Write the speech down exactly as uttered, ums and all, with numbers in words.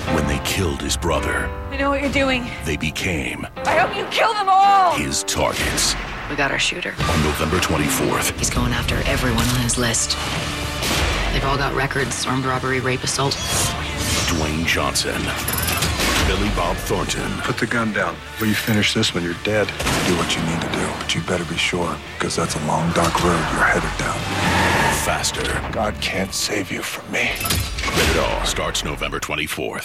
When they killed his brother, I know what you're doing. they became I hope you kill them all! his targets. We got our shooter. On November twenty-fourth, He's going after everyone on his list. They've all got records: armed robbery, rape, assault. Dwayne Johnson, Billy Bob Thornton, Put the gun down. When you finish this one, you're dead. Do what you need to do, but you better be sure, because that's a long, dark road you're headed down. Faster. God can't save you from me. Rated R starts November twenty-fourth.